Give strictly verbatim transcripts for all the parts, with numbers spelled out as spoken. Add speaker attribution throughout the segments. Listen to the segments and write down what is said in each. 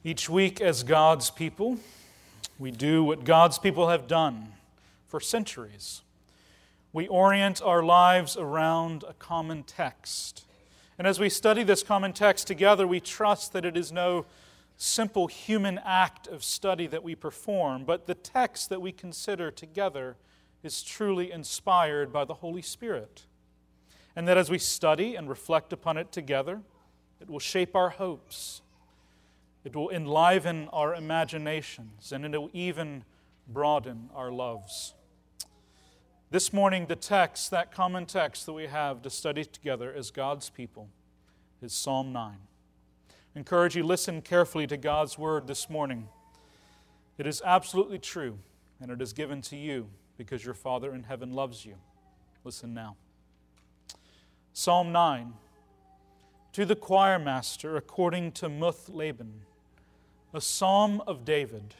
Speaker 1: Each week as God's people, we do what God's people have done for centuries. We orient our lives around a common text. And as we study this common text together, we trust that it is no simple human act of study that we perform, but the text that we consider together is truly inspired by the Holy Spirit. And that as we study and reflect upon it together, it will shape our hopes. It will enliven our imaginations, and it will even broaden our loves. This morning, the text, that common text that we have to study together as God's people, is Psalm nine. I encourage you, listen carefully to God's word this morning. It is absolutely true, and it is given to you because your Father in heaven loves you. Listen now. Psalm nine. To the choir master, according to Muth-Laban, a psalm of David.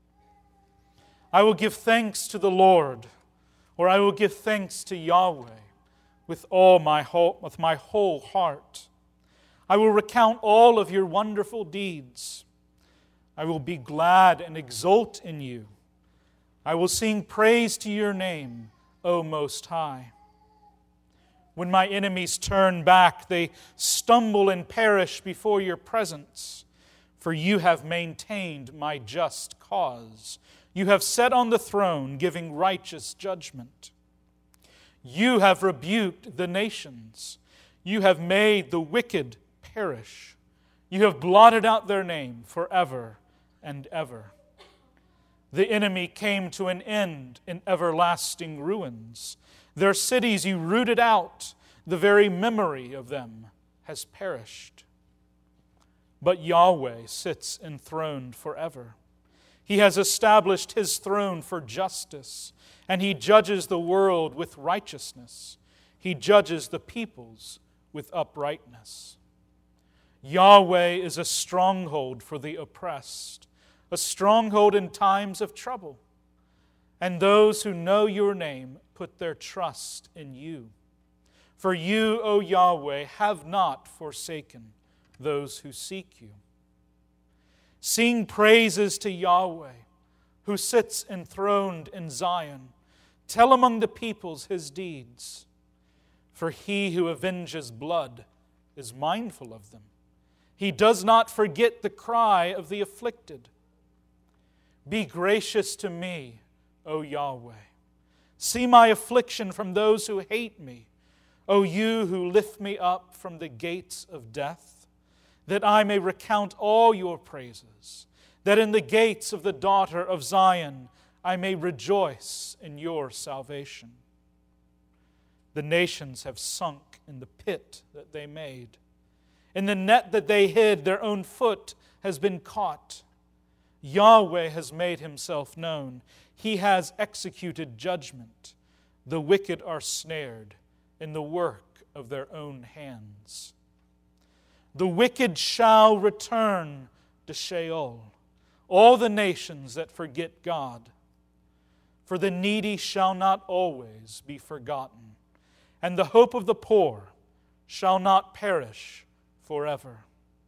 Speaker 1: I will give thanks to the Lord, or I will give thanks to Yahweh with all my whole, with my whole heart. I will recount all of your wonderful deeds. I will be glad and exult in you. I will sing praise to your name, O Most High. When my enemies turn back, they stumble and perish before your presence. For you have maintained my just cause. You have sat on the throne, giving righteous judgment. You have rebuked the nations. You have made the wicked perish. You have blotted out their name forever and ever. The enemy came to an end in everlasting ruins. Their cities you rooted out. The very memory of them has perished. But Yahweh sits enthroned forever. He has established His throne for justice, and He judges the world with righteousness. He judges the peoples with uprightness. Yahweh is a stronghold for the oppressed, a stronghold in times of trouble. And those who know your name put their trust in you. For you, O Yahweh, have not forsaken those who seek you. Sing praises to Yahweh, who sits enthroned in Zion. Tell among the peoples His deeds. For He who avenges blood is mindful of them. He does not forget the cry of the afflicted. Be gracious to me, O Yahweh. See my affliction from those who hate me. O you who lift me up from the gates of death, that I may recount all your praises, that in the gates of the daughter of Zion I may rejoice in your salvation. The nations have sunk in the pit that they made. In the net that they hid, their own foot has been caught. Yahweh has made Himself known. He has executed judgment. The wicked are snared in the work of their own hands. The wicked shall return to Sheol, all the nations that forget God. For the needy shall not always be forgotten, and the hope of the poor shall not perish forever.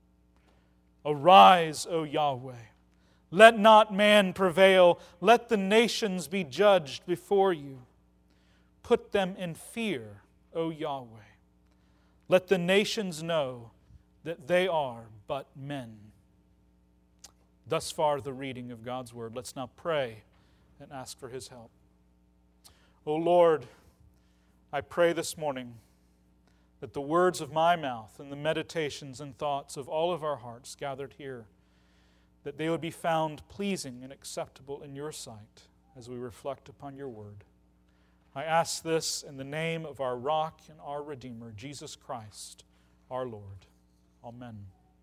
Speaker 1: Arise, O Yahweh, let not man prevail, let the nations be judged before you. Put them in fear, O Yahweh. Let the nations know that they are but men. Thus far the reading of God's Word. Let's now pray and ask for His help. O Lord, I pray this morning that the words of my mouth and the meditations and thoughts of all of our hearts gathered here, that they would be found pleasing and acceptable in your sight as we reflect upon your Word. I ask this in the name of our rock and our Redeemer, Jesus Christ, our Lord. Amen.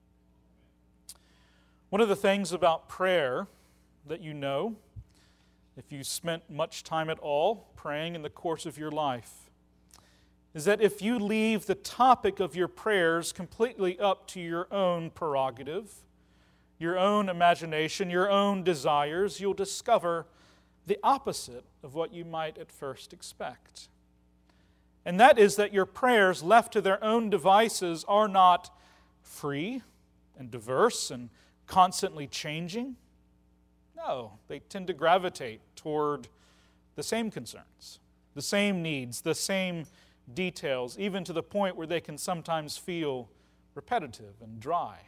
Speaker 1: One of the things about prayer that you know, if you spent much time at all praying in the course of your life, is that if you leave the topic of your prayers completely up to your own prerogative, your own imagination, your own desires, you'll discover the opposite of what you might at first expect. And that is that your prayers left to their own devices are not free and diverse and constantly changing? No, they tend to gravitate toward the same concerns, the same needs, the same details, even to the point where they can sometimes feel repetitive and dry.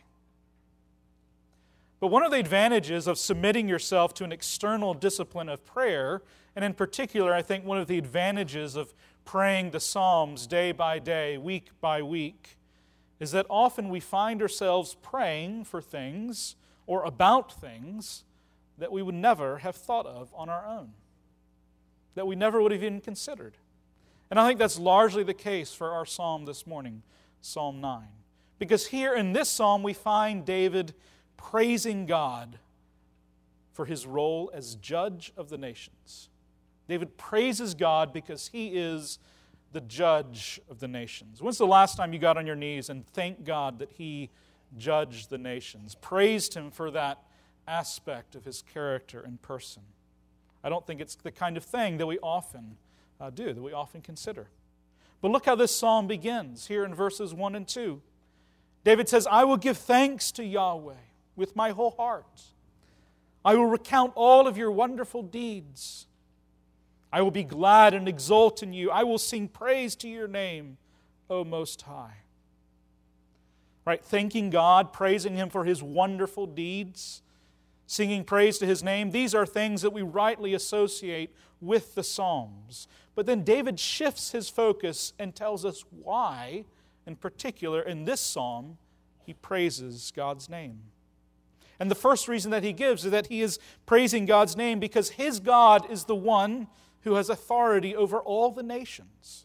Speaker 1: But one of the advantages of submitting yourself to an external discipline of prayer, and in particular, I think one of the advantages of praying the Psalms day by day, week by week, is that often we find ourselves praying for things or about things that we would never have thought of on our own, that we never would have even considered. And I think that's largely the case for our psalm this morning, Psalm nine. Because here in this psalm we find David praising God for his role as judge of the nations. David praises God because he is the judge of the nations. When's the last time you got on your knees and thanked God that he judged the nations? Praised him for that aspect of his character and person. I don't think it's the kind of thing that we often uh, do, that we often consider. But look how this psalm begins here in verses one and two. David says, I will give thanks to Yahweh with my whole heart. I will recount all of your wonderful deeds. I will be glad and exult in you. I will sing praise to your name, O Most High. Right? Thanking God, praising Him for His wonderful deeds, singing praise to His name. These are things that we rightly associate with the Psalms. But then David shifts his focus and tells us why, in particular, in this psalm, he praises God's name. And the first reason that he gives is that he is praising God's name because his God is the one who has authority over all the nations.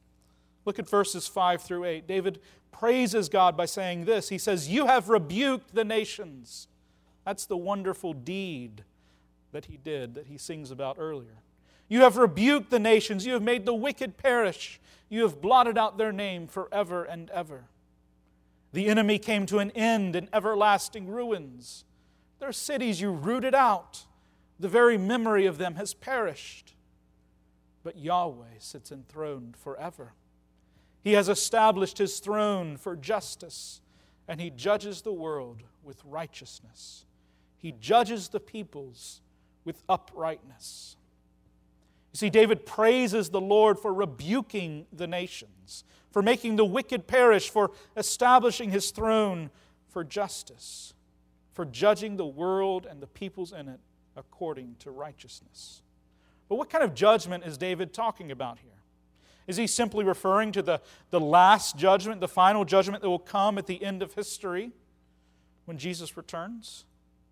Speaker 1: Look at verses five through eight. David praises God by saying this. He says, you have rebuked the nations. That's the wonderful deed that he did, that he sings about earlier. You have rebuked the nations. You have made the wicked perish. You have blotted out their name forever and ever. The enemy came to an end in everlasting ruins. Their cities you rooted out. The very memory of them has perished. But Yahweh sits enthroned forever. He has established His throne for justice, and He judges the world with righteousness. He judges the peoples with uprightness. You see, David praises the Lord for rebuking the nations, for making the wicked perish, for establishing His throne for justice, for judging the world and the peoples in it according to righteousness. But what kind of judgment is David talking about here? Is he simply referring to the, the last judgment, the final judgment that will come at the end of history when Jesus returns?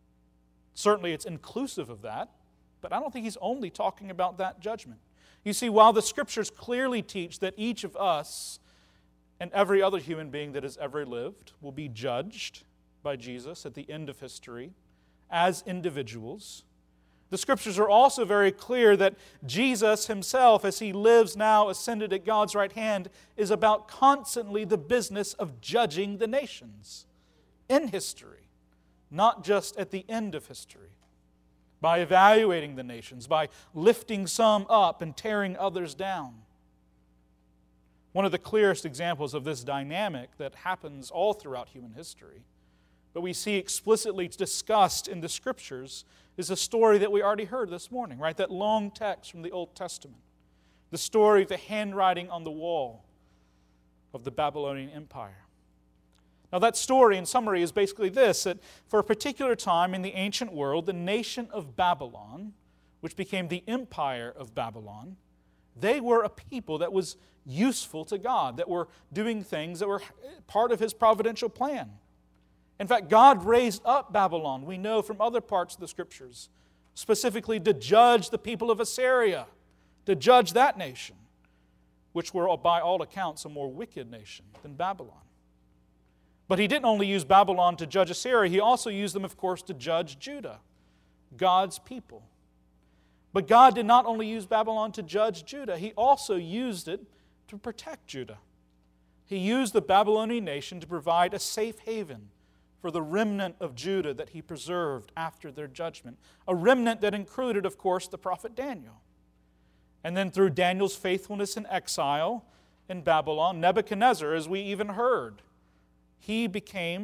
Speaker 1: Certainly it's inclusive of that, but I don't think he's only talking about that judgment. You see, while the Scriptures clearly teach that each of us and every other human being that has ever lived will be judged by Jesus at the end of history as individuals, the Scriptures are also very clear that Jesus Himself, as He lives now ascended at God's right hand, is about constantly the business of judging the nations in history, not just at the end of history, by evaluating the nations, by lifting some up and tearing others down. One of the clearest examples of this dynamic that happens all throughout human history, but we see explicitly discussed in the Scriptures, is a story that we already heard this morning, right? That long text from the Old Testament. The story of the handwriting on the wall of the Babylonian Empire. Now that story, in summary, is basically this, that for a particular time in the ancient world, the nation of Babylon, which became the empire of Babylon, they were a people that was useful to God, that were doing things that were part of His providential plan. In fact, God raised up Babylon, we know from other parts of the Scriptures, specifically to judge the people of Assyria, to judge that nation, which were by all accounts a more wicked nation than Babylon. But He didn't only use Babylon to judge Assyria, He also used them, of course, to judge Judah, God's people. But God did not only use Babylon to judge Judah, He also used it to protect Judah. He used the Babylonian nation to provide a safe haven for the remnant of Judah that He preserved after their judgment. A remnant that included, of course, the prophet Daniel. And then through Daniel's faithfulness in exile in Babylon, Nebuchadnezzar, as we even heard, he became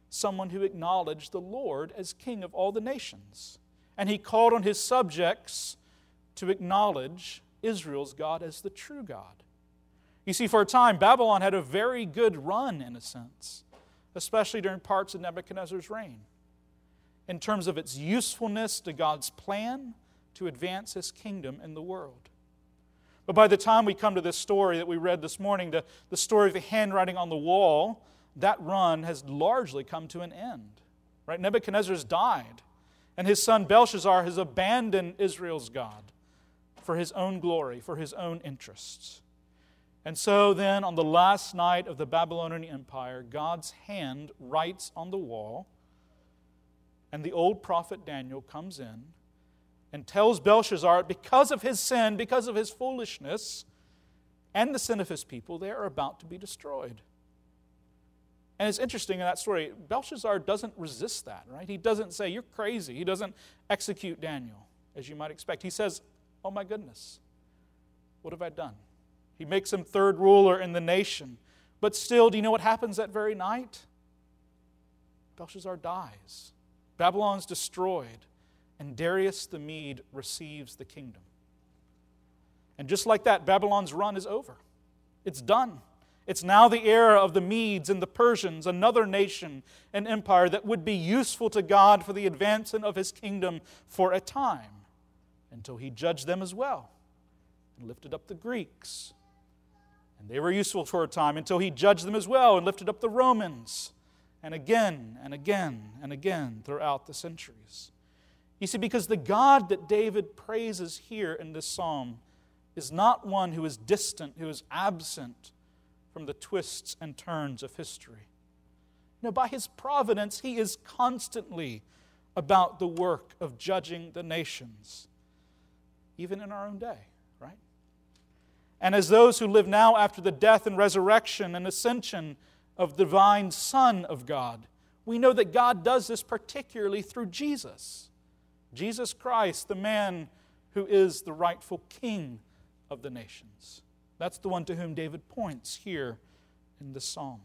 Speaker 1: someone who acknowledged the Lord as king of all the nations. And he called on his subjects to acknowledge Israel's God as the true God. You see, for a time, Babylon had a very good run, in a sense, especially during parts of Nebuchadnezzar's reign, in terms of its usefulness to God's plan to advance his kingdom in the world. But by the time we come to this story that we read this morning, the, the story of the handwriting on the wall, that run has largely come to an end. Right? Nebuchadnezzar's died, and his son Belshazzar has abandoned Israel's God for his own glory, for his own interests. And so then, on the last night of the Babylonian Empire, God's hand writes on the wall, and the old prophet Daniel comes in and tells Belshazzar, because of his sin, because of his foolishness, and the sin of his people, they are about to be destroyed. And it's interesting in that story, Belshazzar doesn't resist that, right? He doesn't say, you're crazy. He doesn't execute Daniel, as you might expect. He says, oh my goodness, what have I done? He makes him third ruler in the nation. But still, do you know what happens that very night? Belshazzar dies. Babylon's destroyed. And Darius the Mede receives the kingdom. And just like that, Babylon's run is over. It's done. It's now the era of the Medes and the Persians, another nation and empire that would be useful to God for the advancement of his kingdom for a time, until he judged them as well and lifted up the Greeks. And they were useful for a time until he judged them as well and lifted up the Romans. And again and again and again throughout the centuries. You see, because the God that David praises here in this psalm is not one who is distant, who is absent from the twists and turns of history. No, by his providence, he is constantly about the work of judging the nations, even in our own day, right? And as those who live now after the death and resurrection and ascension of the divine Son of God, we know that God does this particularly through Jesus. Jesus Christ, the man who is the rightful king of the nations. That's the one to whom David points here in this psalm.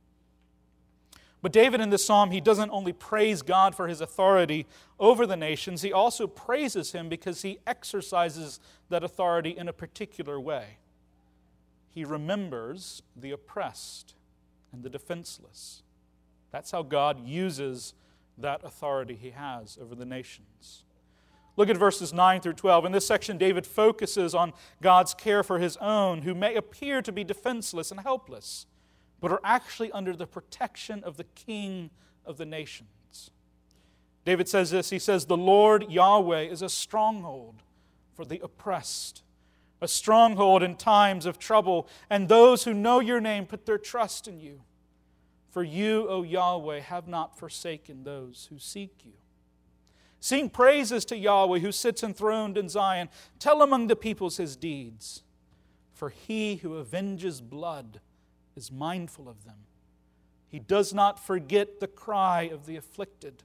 Speaker 1: But David in this psalm, he doesn't only praise God for his authority over the nations, he also praises him because he exercises that authority in a particular way. He remembers the oppressed and the defenseless. That's how God uses that authority he has over the nations. Look at verses nine through twelve. In this section, David focuses on God's care for his own, who may appear to be defenseless and helpless, but are actually under the protection of the King of the nations. David says this, he says, the Lord Yahweh is a stronghold for the oppressed, a stronghold in times of trouble, and those who know your name put their trust in you. For you, O Yahweh, have not forsaken those who seek you. Sing praises to Yahweh who sits enthroned in Zion. Tell among the peoples his deeds. For he who avenges blood is mindful of them. He does not forget the cry of the afflicted.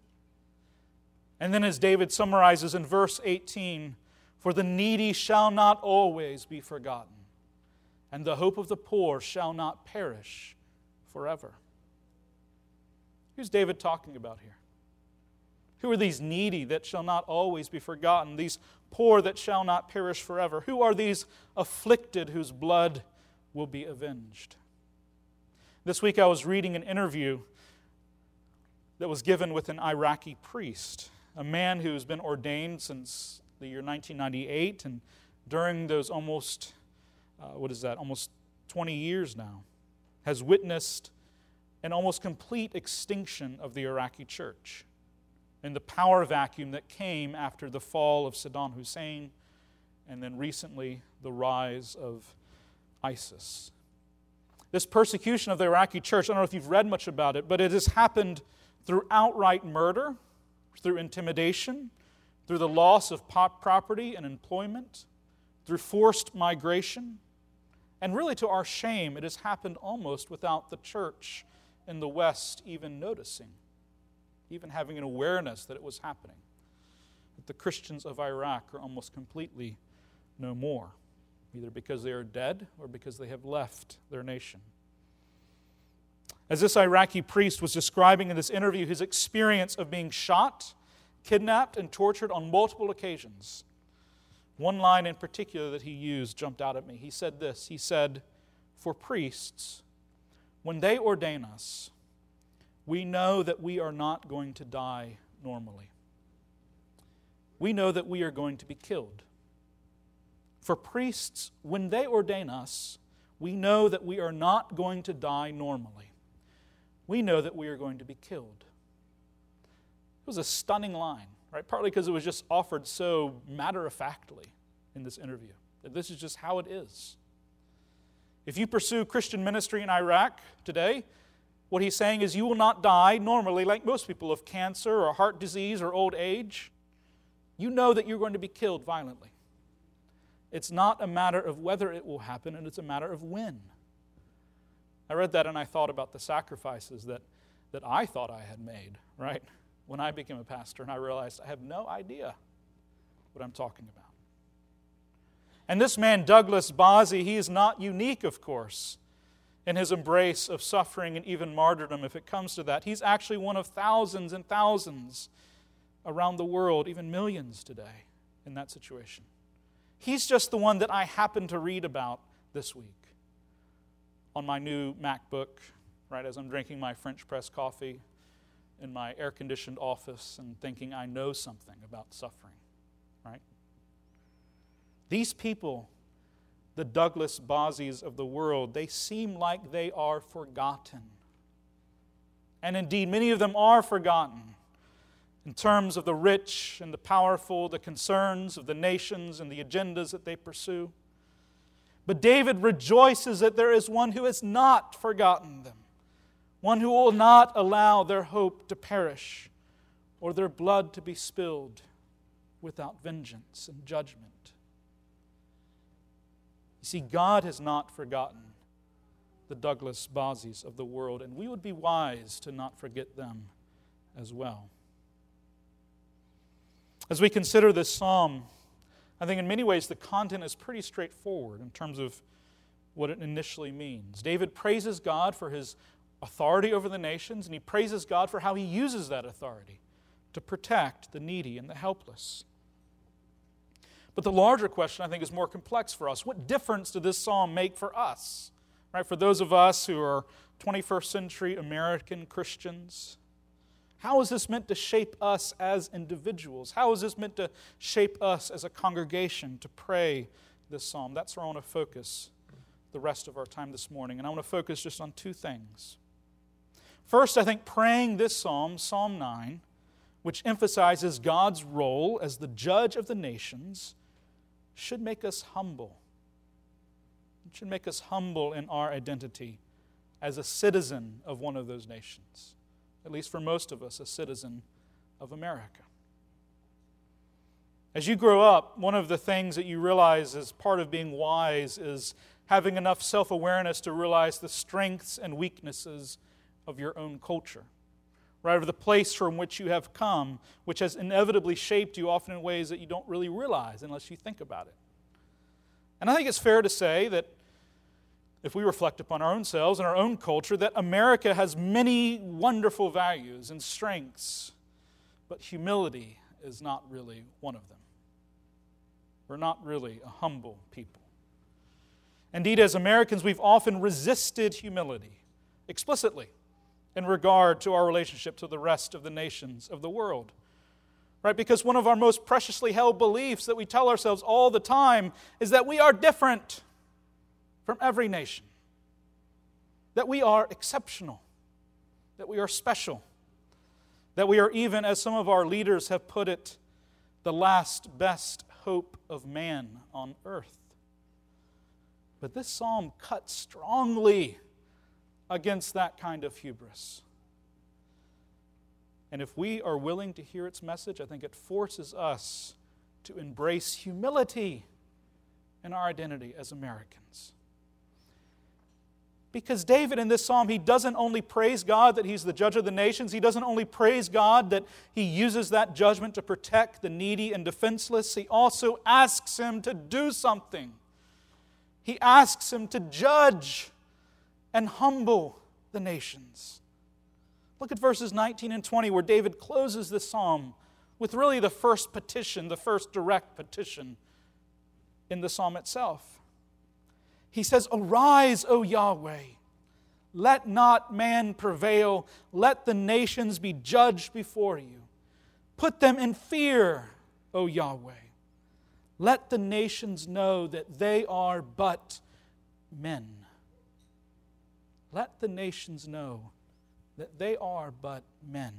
Speaker 1: And then as David summarizes in verse eighteen, for the needy shall not always be forgotten, and the hope of the poor shall not perish forever. Who's David talking about here? Who are these needy that shall not always be forgotten, these poor that shall not perish forever? Who are these afflicted whose blood will be avenged? This week I was reading an interview that was given with an Iraqi priest, a man who's been ordained since the year nineteen ninety-eight, and during those almost, uh, what is that, almost twenty years now, has witnessed an almost complete extinction of the Iraqi church and the power vacuum that came after the fall of Saddam Hussein and then recently the rise of ISIS. This persecution of the Iraqi church, I don't know if you've read much about it, but it has happened through outright murder, through intimidation, through the loss of property and employment, through forced migration, and really to our shame, it has happened almost without the church in the West even noticing, even having an awareness that it was happening. That the Christians of Iraq are almost completely no more, either because they are dead or because they have left their nation. As this Iraqi priest was describing in this interview his experience of being shot, kidnapped, and tortured on multiple occasions, one line in particular that he used jumped out at me. He said this, he said, "For priests, when they ordain us, we know that we are not going to die normally. We know that we are going to be killed. For priests, when they ordain us, we know that we are not going to die normally. We know that we are going to be killed." It was a stunning line, right? Partly because it was just offered so matter-of-factly in this interview, that this is just how it is. If you pursue Christian ministry in Iraq today, what he's saying is you will not die normally like most people of cancer or heart disease or old age. You know that you're going to be killed violently. It's not a matter of whether it will happen, and it's a matter of when. I read that and I thought about the sacrifices that, that I thought I had made, right? When I became a pastor, and I realized I have no idea what I'm talking about. And this man, Douglas Bazzi, he is not unique, of course, in his embrace of suffering and even martyrdom, if it comes to that. He's actually one of thousands and thousands around the world, even millions today, in that situation. He's just the one that I happened to read about this week on my new MacBook, right, as I'm drinking my French press coffee in my air-conditioned office and thinking I know something about suffering, right? These people, the Douglas Bazzis of the world, they seem like they are forgotten. And indeed, many of them are forgotten in terms of the rich and the powerful, the concerns of the nations and the agendas that they pursue. But David rejoices that there is one who has not forgotten them, one who will not allow their hope to perish or their blood to be spilled without vengeance and judgment. You see, God has not forgotten the Douglas Bazzis of the world, and we would be wise to not forget them as well. As we consider this psalm, I think in many ways the content is pretty straightforward in terms of what it initially means. David praises God for his authority over the nations, and he praises God for how he uses that authority to protect the needy and the helpless. But the larger question, I think, is more complex for us. What difference did this psalm make for us? Right? For those of us who are twenty-first century American Christians, how is this meant to shape us as individuals? How is this meant to shape us as a congregation to pray this psalm? That's where I want to focus the rest of our time this morning. And I want to focus just on two things. First, I think praying this psalm, Psalm nine, which emphasizes God's role as the judge of the nations, should make us humble. It should make us humble in our identity as a citizen of one of those nations. At least for most of us, a citizen of America. As you grow up, one of the things that you realize as part of being wise is having enough self-awareness to realize the strengths and weaknesses of your own culture. Right, of the place from which you have come, which has inevitably shaped you often in ways that you don't really realize unless you think about it. And I think it's fair to say that if we reflect upon our own selves and our own culture, that America has many wonderful values and strengths, but humility is not really one of them. We're not really a humble people. Indeed, as Americans, we've often resisted humility explicitly in regard to our relationship to the rest of the nations of the world. Right? Because one of our most preciously held beliefs that we tell ourselves all the time is that we are different from every nation. That we are exceptional. That we are special. That we are even, as some of our leaders have put it, the last best hope of man on earth. But this psalm cuts strongly against that kind of hubris. And if we are willing to hear its message, I think it forces us to embrace humility in our identity as Americans. Because David in this psalm, he doesn't only praise God that he's the judge of the nations, he doesn't only praise God that he uses that judgment to protect the needy and defenseless, he also asks him to do something. He asks him to judge and humble the nations. Look at verses nineteen and twenty where David closes this psalm with really the first petition, the first direct petition in the psalm itself. He says, "Arise, O Yahweh, let not man prevail, let the nations be judged before you. Put them in fear, O Yahweh. Let the nations know that they are but men." Let the nations know that they are but men.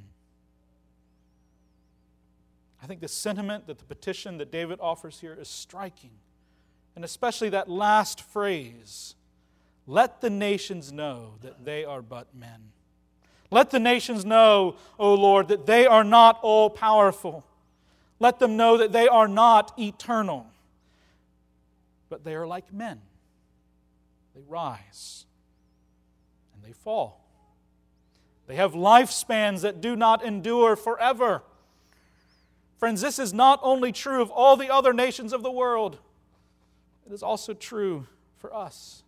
Speaker 1: I think the sentiment that the petition that David offers here is striking. And especially that last phrase, "Let the nations know that they are but men." Let the nations know, O Lord, that they are not all-powerful. Let them know that they are not eternal, but they are like men. They rise and they fall. They have lifespans that do not endure forever. Friends, this is not only true of all the other nations of the world, it is also true for us.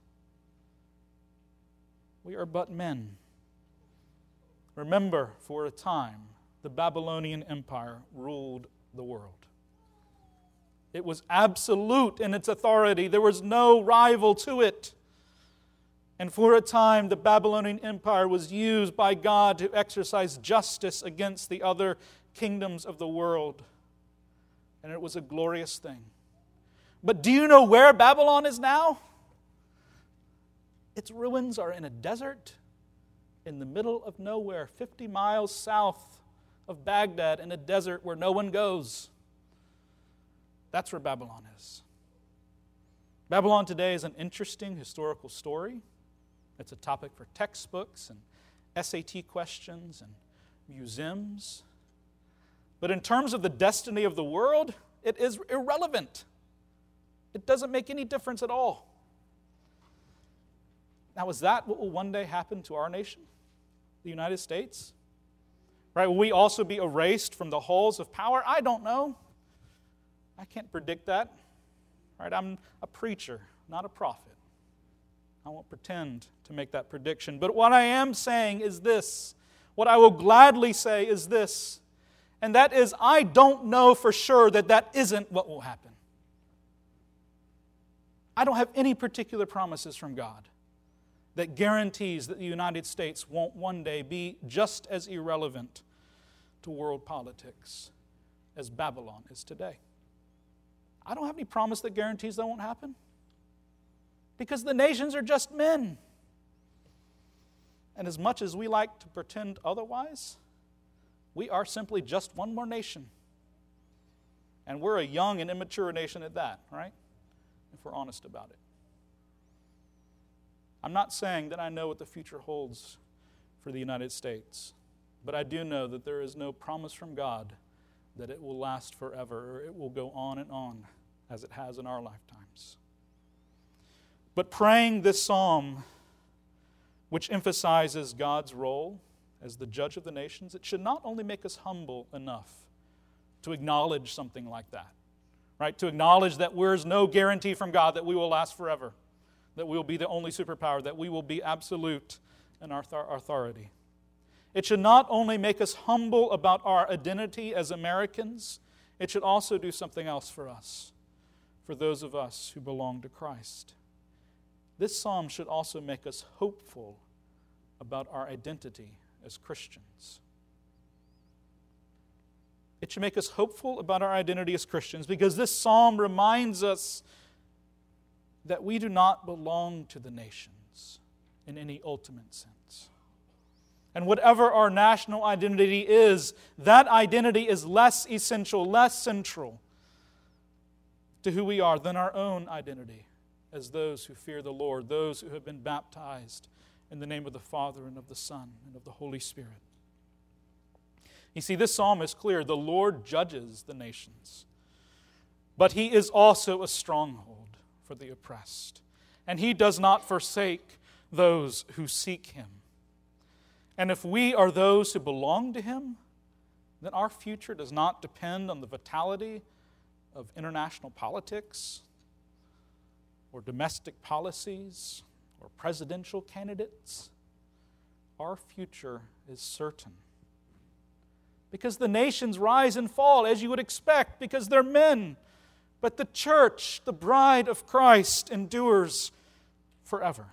Speaker 1: We are but men. Remember, for a time, the Babylonian Empire ruled the world. It was absolute in its authority. There was no rival to it. And for a time, the Babylonian Empire was used by God to exercise justice against the other kingdoms of the world. And it was a glorious thing. But do you know where Babylon is now? Its ruins are in a desert in the middle of nowhere, fifty miles south of Baghdad, in a desert where no one goes. That's where Babylon is. Babylon today is an interesting historical story. It's a topic for textbooks and S A T questions and museums. But in terms of the destiny of the world, it is irrelevant. It doesn't make any difference at all. Now, is that what will one day happen to our nation, the United States? Right? Will we also be erased from the halls of power? I don't know. I can't predict that. Right? I'm a preacher, not a prophet. I won't pretend to make that prediction. But what I am saying is this. What I will gladly say is this. And that is, I don't know for sure that that isn't what will happen. I don't have any particular promises from God that guarantees that the United States won't one day be just as irrelevant to world politics as Babylon is today. I don't have any promise that guarantees that won't happen, because the nations are just men. And as much as we like to pretend otherwise, we are simply just one more nation. And we're a young and immature nation at that, right? If we're honest about it. I'm not saying that I know what the future holds for the United States, but I do know that there is no promise from God that it will last forever, or it will go on and on as it has in our lifetimes. But praying this psalm, which emphasizes God's role as the judge of the nations, it should not only make us humble enough to acknowledge something like that, right? To acknowledge that there's no guarantee from God that we will last forever, that we will be the only superpower, that we will be absolute in our authority. It should not only make us humble about our identity as Americans, it should also do something else for us, for those of us who belong to Christ. This psalm should also make us hopeful about our identity as Christians. It should make us hopeful about our identity as Christians, because this psalm reminds us that we do not belong to the nations in any ultimate sense. And whatever our national identity is, that identity is less essential, less central to who we are than our own identity as those who fear the Lord, those who have been baptized in the name of the Father and of the Son and of the Holy Spirit. You see, this psalm is clear. The Lord judges the nations, but He is also a stronghold for the oppressed, and He does not forsake those who seek Him. And if we are those who belong to Him, then our future does not depend on the vitality of international politics or domestic policies or presidential candidates. our future is certain. Because the nations rise and fall, as you would expect, because they're men. But the church, the bride of Christ, endures forever.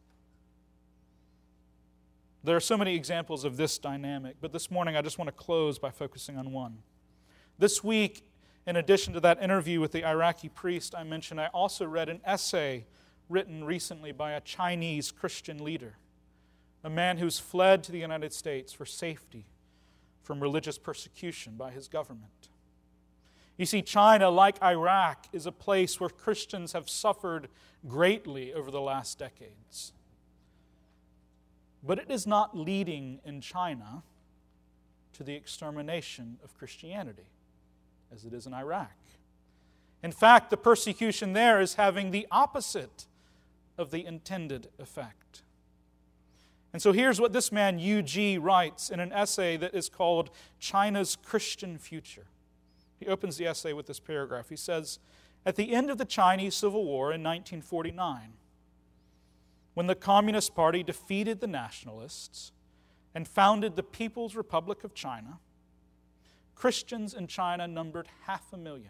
Speaker 1: There are so many examples of this dynamic, but this morning I just want to close by focusing on one. This week, in addition to that interview with the Iraqi priest I mentioned, I also read an essay written recently by a Chinese Christian leader, a man who's fled to the United States for safety from religious persecution by his government. You see, China, like Iraq, is a place where Christians have suffered greatly over the last decades. But it is not leading in China to the extermination of Christianity, as it is in Iraq. In fact, the persecution there is having the opposite of the intended effect. And so here's what this man, Yu Ji, writes in an essay that is called China's Christian Future. He opens the essay with this paragraph. He says, "At the end of the Chinese Civil War in nineteen forty-nine, when the Communist Party defeated the Nationalists and founded the People's Republic of China, Christians in China numbered half a million.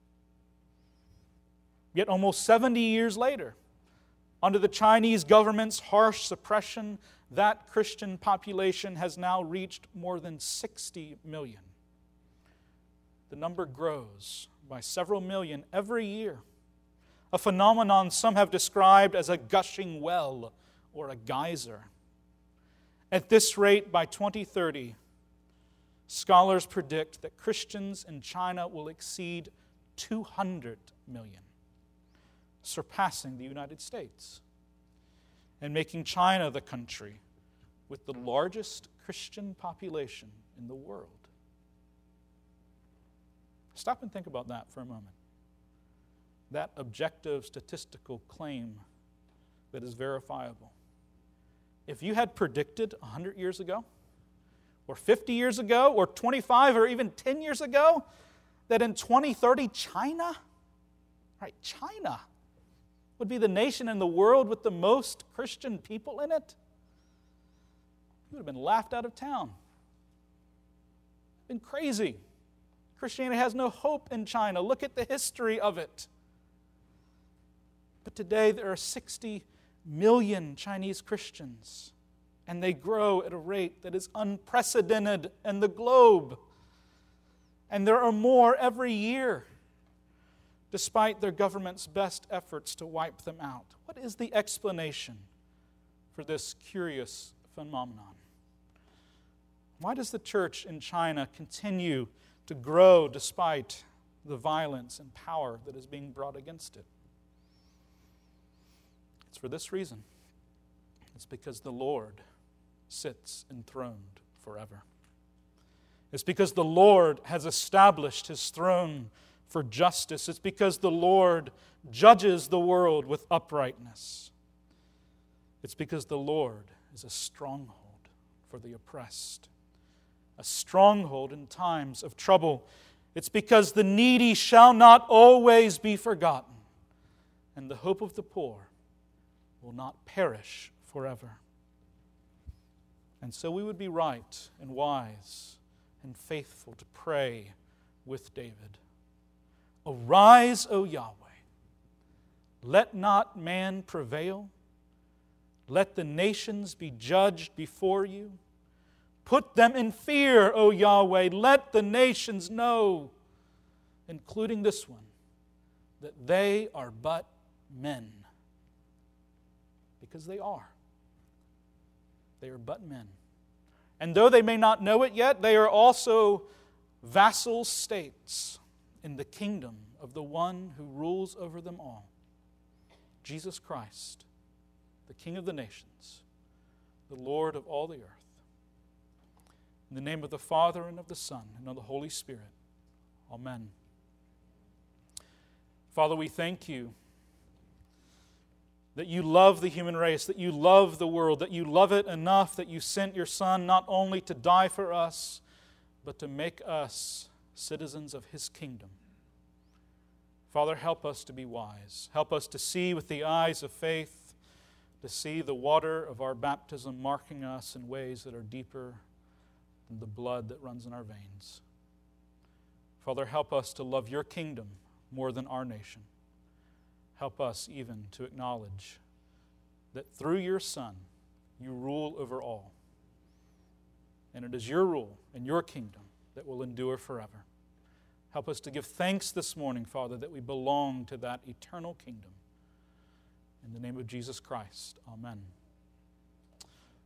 Speaker 1: Yet almost seventy years later, under the Chinese government's harsh suppression, that Christian population has now reached more than sixty million. The number grows by several million every year, a phenomenon some have described as a gushing well or a geyser. At this rate, by twenty thirty, scholars predict that Christians in China will exceed two hundred million, surpassing the United States, and making China the country with the largest Christian population in the world." Stop and think about that for a moment. That objective statistical claim that is verifiable. If you had predicted one hundred years ago, or fifty years ago, or twenty-five, or even ten years ago, that in twenty thirty, China, right, China, would be the nation in the world with the most Christian people in it, you would have been laughed out of town. Been crazy. Christianity has no hope in China. Look at the history of it. But today there are sixty million Chinese Christians, and they grow at a rate that is unprecedented in the globe. And there are more every year, despite their government's best efforts to wipe them out. What is the explanation for this curious phenomenon? Why does the church in China continue to grow despite the violence and power that is being brought against it? It's for this reason. It's because the Lord sits enthroned forever. It's because the Lord has established His throne for justice. It's because the Lord judges the world with uprightness. It's because the Lord is a stronghold for the oppressed, a stronghold in times of trouble. It's because the needy shall not always be forgotten, and the hope of the poor will not perish forever. And so we would be right and wise and faithful to pray with David. "Arise, O Yahweh, let not man prevail. Let the nations be judged before you. Put them in fear, O Yahweh. Let the nations know," including this one, "that they are but men." Because they are. They are but men. And though they may not know it yet, they are also vassal states in the kingdom of the one who rules over them all, Jesus Christ, the King of the nations, the Lord of all the earth. In the name of the Father, and of the Son, and of the Holy Spirit. Amen. Father, we thank You that You love the human race, that You love the world, that You love it enough that You sent Your Son not only to die for us, but to make us citizens of His kingdom. Father, help us to be wise. Help us to see with the eyes of faith, to see the water of our baptism marking us in ways that are deeper than the blood that runs in our veins. Father, help us to love your kingdom more than our nation. Help us even to acknowledge that through your Son, you rule over all. And it is your rule and your kingdom that will endure forever. Help us to give thanks this morning, Father, that we belong to that eternal kingdom. In the name of Jesus Christ, amen.